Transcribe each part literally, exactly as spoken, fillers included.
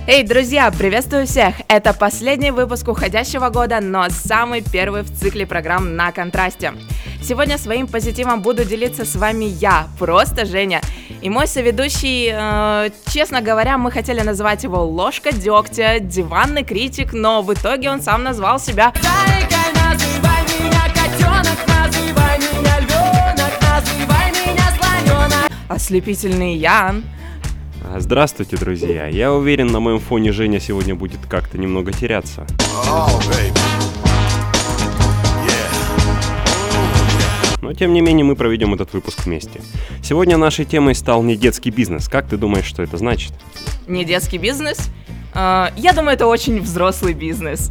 Эй, друзья, приветствую всех! Это последний выпуск уходящего года, но самый первый в цикле программ «На контрасте». Сегодня своим позитивом буду делиться с вами я, просто Женя. И мой соведущий, э, честно говоря, мы хотели называть его ложка дегтя, диванный критик, но в итоге он сам назвал себя «Зайка, называй меня котенок, называй меня львенок, называй меня слоненок». Ослепительный Ян. Здравствуйте, друзья. Я уверен, на моем фоне Женя сегодня будет как-то немного теряться. Oh, Но, тем не менее, мы проведем этот выпуск вместе. Сегодня нашей темой стал не детский бизнес. Как ты думаешь, что это значит? Не детский бизнес? Uh, я думаю, это очень взрослый бизнес.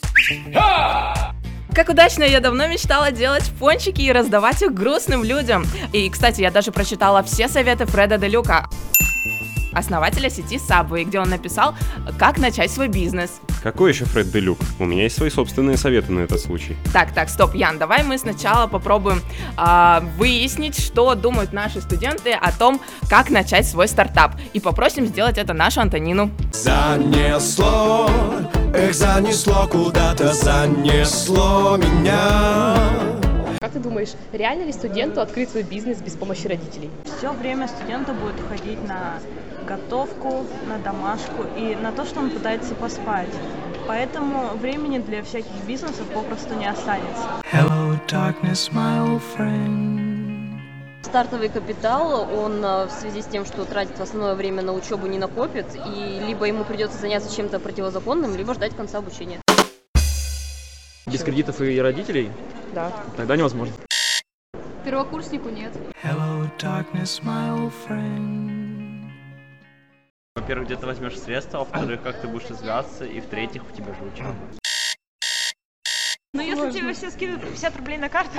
Как удачно, я давно мечтала делать пончики и раздавать их грустным людям. И, кстати, я даже прочитала все советы Фреда де Люка, основателя сети Subway, где он написал, как начать свой бизнес. Какой еще Фред де Люк? У меня есть свои собственные советы на этот случай. Так, так, стоп, Ян, давай мы сначала попробуем э, выяснить, что думают наши студенты о том, как начать свой стартап. И попросим сделать это нашу Антонину. Занесло, эх, занесло, куда-то занесло меня. Как ты думаешь, реально ли студенту открыть свой бизнес без помощи родителей? Все время студента будет ходить на готовку, на домашку и на то, что он пытается поспать. Поэтому времени для всяких бизнесов попросту не останется. Hello, darkness, my old friend. Стартовый капитал, он в связи с тем, что тратит в основное время на учебу, не накопит, и либо ему придется заняться чем-то противозаконным, либо ждать конца обучения. Без кредитов и родителей? Да. Тогда невозможно. Первокурснику нет. Hello, darkness, my old friend. Во-первых, где ты возьмешь средства, во-вторых, как ты будешь развиваться, и в-третьих, у тебя же учеба. Ну, если тебе все скидывают пятьдесят рублей на карту.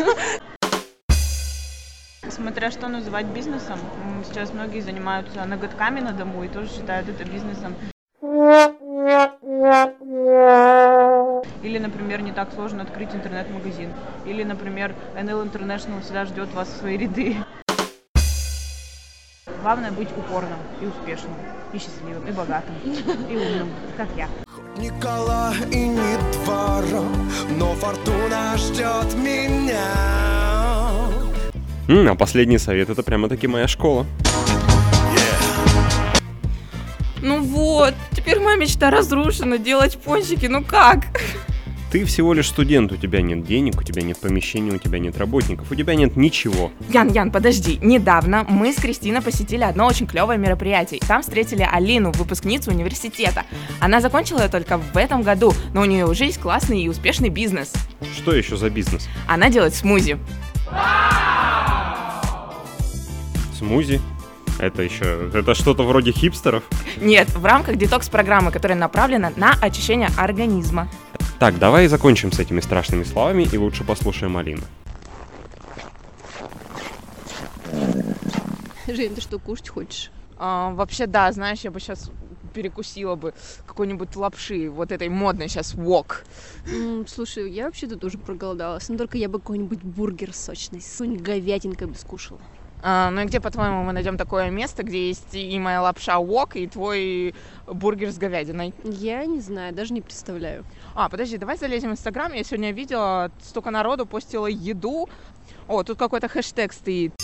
Смотря что называть бизнесом. Сейчас многие занимаются ноготками на дому и тоже считают это бизнесом. Или, например, не так сложно открыть интернет-магазин. Или, например, эн эл International всегда ждет вас в свои ряды. Главное быть упорным и успешным, и счастливым, и богатым, и умным, как я. Ни кола и ни двора, но фортуна ждет меня. М, а последний совет — это прямо-таки моя школа. Yeah. Ну вот, теперь моя мечта разрушена, делать пончики, ну как? Ты всего лишь студент, у тебя нет денег, у тебя нет помещения, у тебя нет работников, у тебя нет ничего. Ян, Ян, подожди, недавно мы с Кристиной посетили одно очень клевое мероприятие. Там встретили Алину, выпускницу университета. Она закончила ее только в этом году, но у нее уже есть классный и успешный бизнес. Что еще за бизнес? Она делает смузи. Смузи? Это еще... Это что-то вроде хипстеров? Нет, в рамках детокс-программы, которая направлена на очищение организма. Так, давай закончим с этими страшными словами и лучше послушаем Алину. Жень, ты что, кушать хочешь? А, вообще, да, знаешь, я бы сейчас перекусила бы какой-нибудь лапши, вот этой модной сейчас вок. М, слушай, я вообще-то тоже проголодалась, но только я бы какой-нибудь бургер сочный, с какой-нибудь говядинкой бы скушала. А, ну и где, по-твоему, мы найдем такое место, где есть и моя лапша вок, и твой бургер с говядиной? Я не знаю, даже не представляю. А, подожди, давай залезем в Инстаграм. Я сегодня видела, столько народу постило еду. О, тут какой-то хэштег стоит.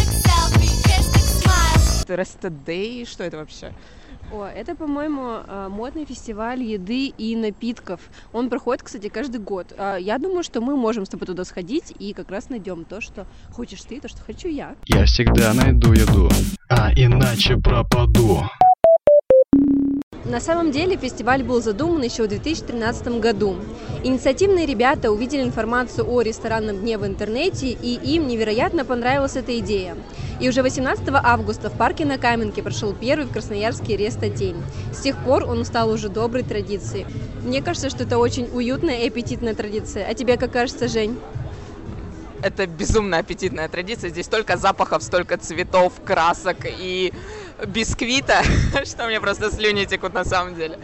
Рестедей, что это вообще? О, это, по-моему, модный фестиваль еды и напитков. Он проходит, кстати, каждый год. Я думаю, что мы можем с тобой туда сходить и как раз найдем то, что хочешь ты, то, что хочу я. Я всегда найду еду, а иначе пропаду. На самом деле фестиваль был задуман еще в две тысячи тринадцатом году. Инициативные ребята увидели информацию о ресторанном дне в интернете, и им невероятно понравилась эта идея. И уже восемнадцатого августа в парке на Каменке прошел первый в Красноярске Рестодень. С тех пор он стал уже доброй традицией. Мне кажется, что это очень уютная и аппетитная традиция. А тебе как кажется, Жень? Это безумно аппетитная традиция. Здесь столько запахов, столько цветов, красок и бисквита, что мне просто слюни текут на самом деле.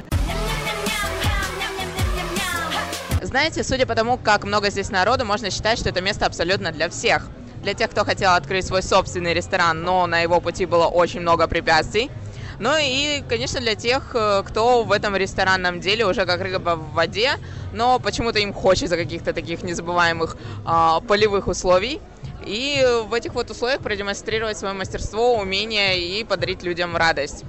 Знаете, судя по тому, как много здесь народу, можно считать, что это место абсолютно для всех. Для тех, кто хотел открыть свой собственный ресторан, но на его пути было очень много препятствий. Ну и, конечно, для тех, кто в этом ресторанном деле уже как рыба в воде, но почему-то им хочется каких-то таких незабываемых а, полевых условий. И в этих вот условиях продемонстрировать свое мастерство, умение и подарить людям радость.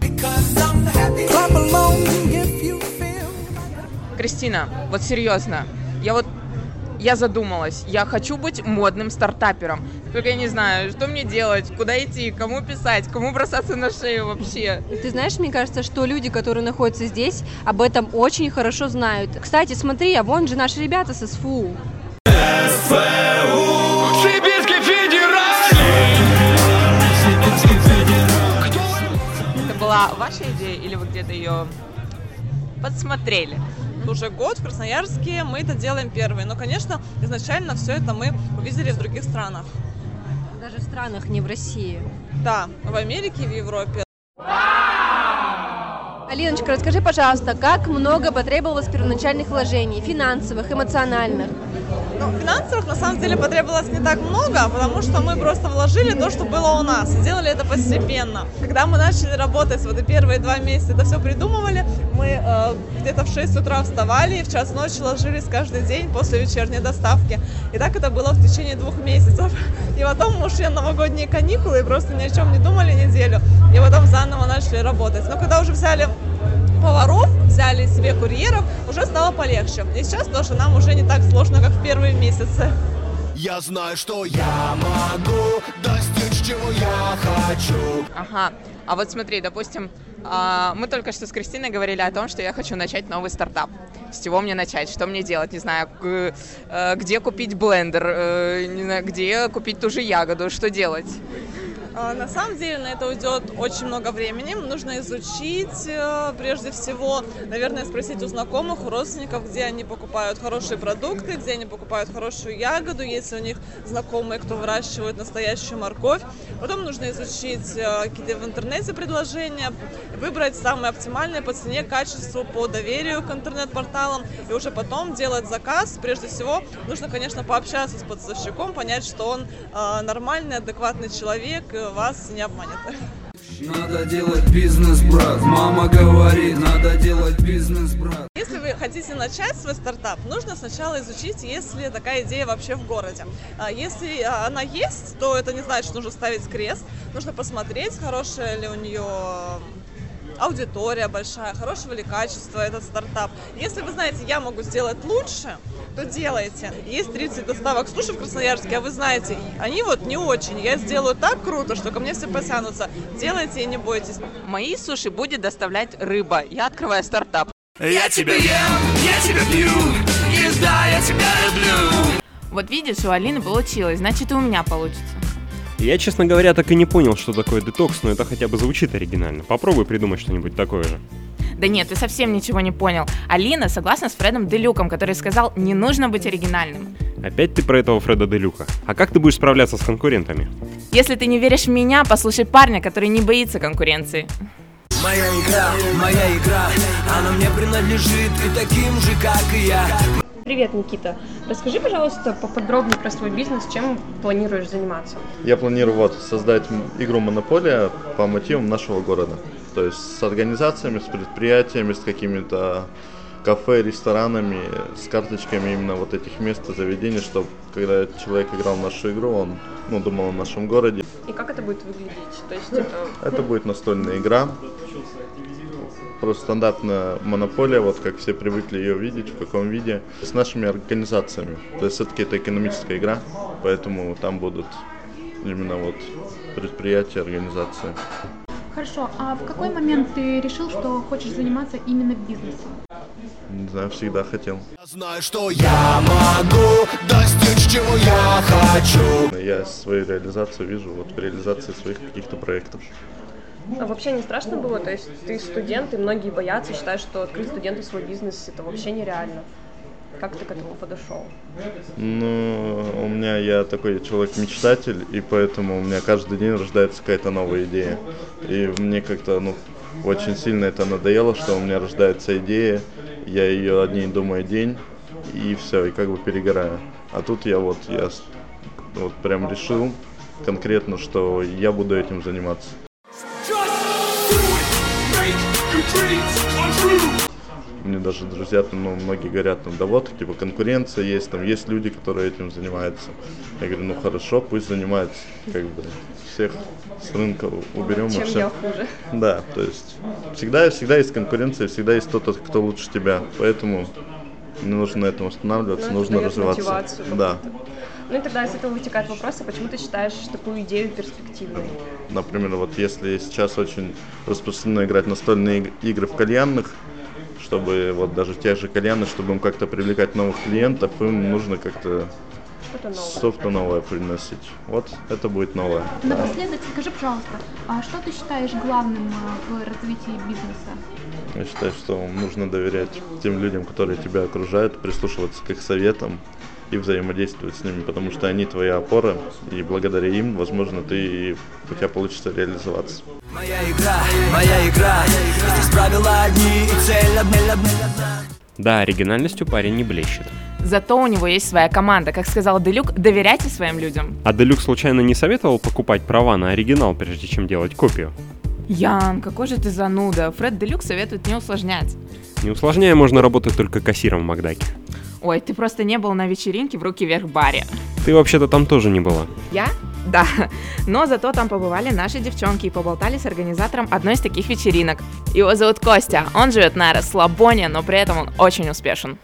Кристина, вот серьезно, я вот я задумалась, я хочу быть модным стартапером, только я не знаю, что мне делать, куда идти, кому писать, кому бросаться на шею вообще. Ты знаешь, мне кажется, что люди, которые находятся здесь, об этом очень хорошо знают. Кстати, смотри, а вон же наши ребята с СФУ. Сибирский федеральный! Это была ваша идея или вы где-то ее подсмотрели? Уже год в Красноярске мы это делаем первые. Но, конечно, изначально все это мы увидели в других странах. Даже в странах, не в России. Да, в Америке и в Европе. Алиночка, расскажи, пожалуйста, как много потребовалось первоначальных вложений, финансовых, эмоциональных? Ну, финансовых на самом деле потребовалось не так много, потому что мы просто вложили то, что было у нас, и делали это постепенно. Когда мы начали работать, вот и первые два месяца это все придумывали, мы э, где-то в шесть утра вставали и в час ночи ложились каждый день после вечерней доставки. И так это было в течение двух месяцев. И потом мы ушли на новогодние каникулы и просто ни о чем не думали неделю. И потом заново начали работать. Но когда уже взяли поваров, взяли себе курьеров, уже стало полегче. И сейчас тоже нам уже не так сложно, как в первые месяцы. Я знаю, что я могу достичь, чего я хочу. Ага, а вот смотри, допустим, мы только что с Кристиной говорили о том, что я хочу начать новый стартап. С чего мне начать, что мне делать, не знаю, где купить блендер, не знаю, где купить ту же ягоду, что делать? На самом деле на это уйдет очень много времени. Нужно изучить, прежде всего, наверное, спросить у знакомых, у родственников, где они покупают хорошие продукты, где они покупают хорошую ягоду, если у них знакомые, кто выращивает настоящую морковь. Потом нужно изучить какие-то в интернете предложения, выбрать самые оптимальные по цене, качеству, по доверию к интернет-порталам, и уже потом делать заказ. Прежде всего, нужно, конечно, пообщаться с поставщиком, понять, что он нормальный, адекватный человек, вас не обманет. Надо делать бизнес, брат. Мама говорит, надо делать бизнес, брат. Если вы хотите начать свой стартап, нужно сначала изучить, есть ли такая идея вообще в городе. Если она есть, то это не значит, что нужно ставить крест. Нужно посмотреть, хорошая ли у нее аудитория большая, хорошего ли качества этот стартап. Если вы знаете, я могу сделать лучше, то делайте. Есть тридцать доставок суши в Красноярске, а вы знаете, они вот не очень. Я сделаю так круто, что ко мне все потянутся. Делайте и не бойтесь. Мои суши будет доставлять рыба. Я открываю стартап. Я тебя ем, я тебя пью, и да, я тебя люблю. Вот видишь, у Алины получилось, значит и у меня получится. Я, честно говоря, так и не понял, что такое детокс, но это хотя бы звучит оригинально. Попробуй придумать что-нибудь такое же. Да нет, ты совсем ничего не понял. Алина согласна с Фредом Делюком, который сказал, не нужно быть оригинальным. Опять ты про этого Фреда Делюка. А как ты будешь справляться с конкурентами? Если ты не веришь в меня, послушай парня, который не боится конкуренции. Моя игра, моя игра, она мне принадлежит и таким же, как и я. Привет, Никита. Расскажи, пожалуйста, поподробнее про свой бизнес, чем планируешь заниматься? Я планирую вот создать игру «Монополия» по мотивам нашего города. То есть с организациями, с предприятиями, с какими-то кафе, ресторанами, с карточками именно вот этих мест и заведений, чтобы когда человек играл в нашу игру, он ну, думал о нашем городе. И как это будет выглядеть? То есть это... это будет настольная игра. Просто стандартная монополия, вот как все привыкли ее видеть, в каком виде, с нашими организациями. То есть все-таки это экономическая игра, поэтому там будут именно вот предприятия, организации. Хорошо, а в какой момент ты решил, что хочешь заниматься именно бизнесом? Не знаю, всегда хотел. Я знаю, что я могу достичь, чего я хочу. Я свою реализацию вижу вот в реализации своих каких-то проектов. А вообще не страшно было? То есть ты студент, и многие боятся, считают, что открыть студенту свой бизнес это вообще нереально. Как ты к этому подошел? Ну, у меня я такой человек-мечтатель, и поэтому у меня каждый день рождается какая-то новая идея. И мне как-то, ну, очень сильно это надоело, что у меня рождается идея, я ее один думаю день, и все, и как бы перегораю. А тут я вот, я вот прям решил конкретно, что я буду этим заниматься. Мне даже друзья, там, ну, многие говорят, там, да вот, типа, конкуренция есть, там, есть люди, которые этим занимаются. Я говорю, ну, хорошо, пусть занимаются, как бы, всех с рынка уберем. Чем и все. я хуже. Да, то есть, всегда, всегда есть конкуренция, всегда есть кто-то, кто лучше тебя, поэтому не нужно на этом останавливаться, Ну, нужно это даёт развиваться. мотивацию Да. какую-то. Ну и тогда из этого вытекает вопрос, а почему ты считаешь такую идею перспективной? Например, вот если сейчас очень распространено играть настольные иг- игры в кальянных, чтобы вот даже тех же кальянных, чтобы им как-то привлекать новых клиентов, им нужно как-то Что-то новое. что-то новое приносить. Вот это будет новое. Да. Напоследок, скажи, пожалуйста, а что ты считаешь главным а, в развитии бизнеса? Я считаю, что нужно доверять тем людям, которые тебя окружают, прислушиваться к их советам и взаимодействовать с ними, потому что они твоя опора, и благодаря им, возможно, ты и у тебя получится реализоваться. Моя игра, моя игра, здесь правила одни и цель одна. Да, оригинальностью парень не блещет. Зато у него есть своя команда. Как сказал Делюк, доверяйте своим людям. А Делюк случайно не советовал покупать права на оригинал, прежде чем делать копию? Ян, какой же ты зануда. Фред Делюк советует не усложнять. Не усложняя, можно работать только кассиром в Макдаке. Ой, ты просто не был на вечеринке в «Руки вверх» баре. Ты вообще-то там тоже не была. Я? Да. Но зато там побывали наши девчонки и поболтали с организатором одной из таких вечеринок. Его зовут Костя. Он живет на расслабоне, но при этом он очень успешен.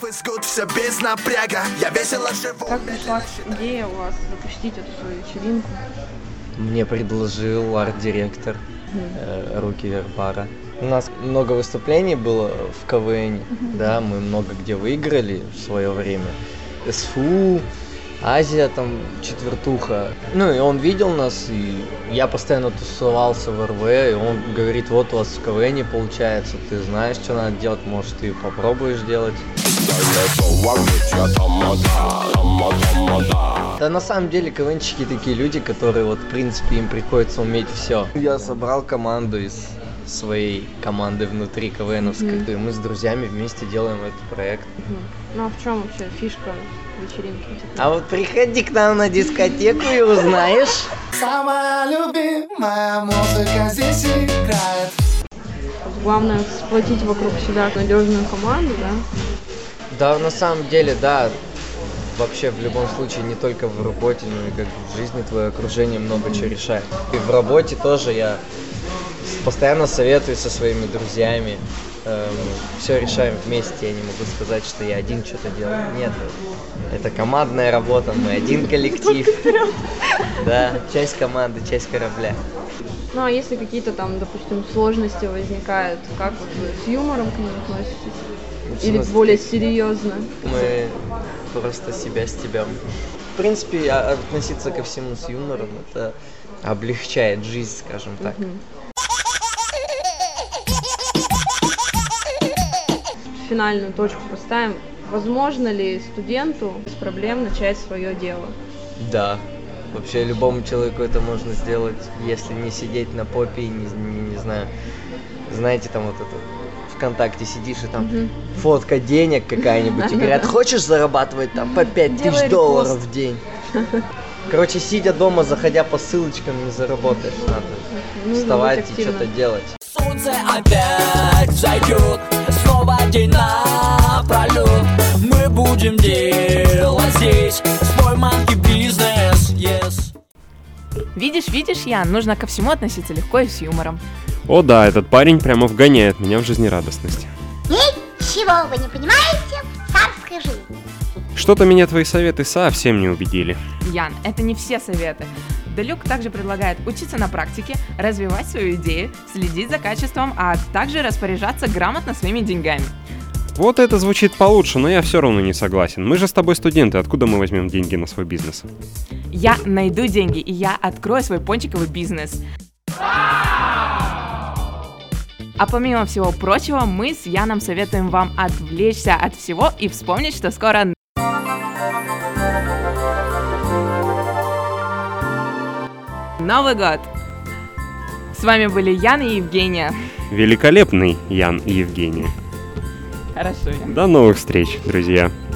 Как пришла идея у вас запустить эту свою вечеринку? Мне предложил арт-директор э, «Руки вверх» бара. У нас много выступлений было в КВН, да, мы много где выиграли в свое время. СФУ, Азия, там, четвертуха. Ну, и он видел нас, и я постоянно тусовался в РВ, и он говорит, вот у вас в КВН получается, ты знаешь, что надо делать, может, ты попробуешь делать. Да на самом деле КВНчики такие люди, которые вот, в принципе, им приходится уметь все. Я собрал команду из своей команды внутри КВНовской, Мгм. и мы с друзьями вместе делаем этот проект. Ну а в чем вообще фишка вечеринки? А вот приходи к нам на дискотеку и узнаешь. Самая любимая музыка здесь играет. Главное сплотить вокруг себя надежную команду, да? Да, на самом деле, да. Вообще, в любом случае, не только в работе, но и как в жизни твое окружение много чего решает. И в работе тоже я постоянно советую со своими друзьями. Эм, все решаем вместе. Я не могу сказать, что я один что-то делаю. Нет, это командная работа, мы один коллектив. Да, часть команды, часть корабля. Ну а если какие-то там, допустим, сложности возникают, как вот вы с юмором к ним относитесь? Или смысле? более серьезно? Мы просто себя стебем. В принципе, а- относиться ко всему с юмором, это облегчает жизнь, скажем так. Мгм. Финальную точку поставим. Возможно ли студенту без проблем начать свое дело? Да. Вообще любому человеку это можно сделать, если не сидеть на попе и не, не, не знаю, знаете, там вот это ВКонтакте сидишь и там Мгм. фотка денег какая-нибудь и говорят, хочешь зарабатывать там по пять Делай тысяч репост. долларов в день. Короче, сидя дома, заходя по ссылочкам, не заработаешь. Надо Нужно вставать быть и что-то активным. делать. Солнце опять зайдет, снова день напролет. Мы будем делать здесь свой манки бизнес, yes. Видишь, видишь, Ян, нужно ко всему относиться легко и с юмором. О да, этот парень прямо вгоняет меня в жизнерадостность. Ничего вы не понимаете в царской жизни. Что-то меня твои советы совсем не убедили. Ян, это не все советы. Делюк также предлагает учиться на практике, развивать свою идею, следить за качеством, а также распоряжаться грамотно своими деньгами. Вот это звучит получше, но я все равно не согласен. Мы же с тобой студенты, откуда мы возьмем деньги на свой бизнес? Я найду деньги, и я открою свой пончиковый бизнес. А помимо всего прочего, мы с Яном советуем вам отвлечься от всего и вспомнить, что скоро Новый год. С вами были Ян и Евгения. Великолепный Ян и Евгения. Хорошо, Ян. До новых встреч, друзья.